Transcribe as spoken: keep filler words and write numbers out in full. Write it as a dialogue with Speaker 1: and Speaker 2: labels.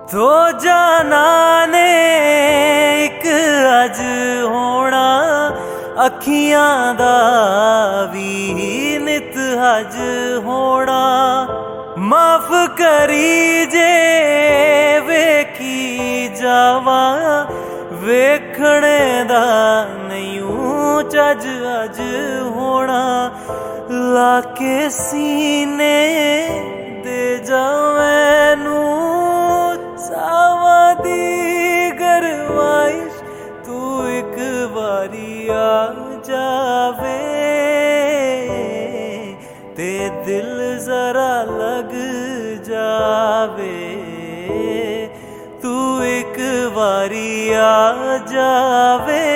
Speaker 1: दो जाना ने एक अज होना, अखियां दा भी नित हज होना। माफ करी जे वेखी जावा, वेखने दा नहीं चज अज होना। लाके सीने दे जा मैनू सावा दी गरमाइश, तू एक बारी आ जावे ते दिल जरा लग जावे। तू एक बारी आ जावे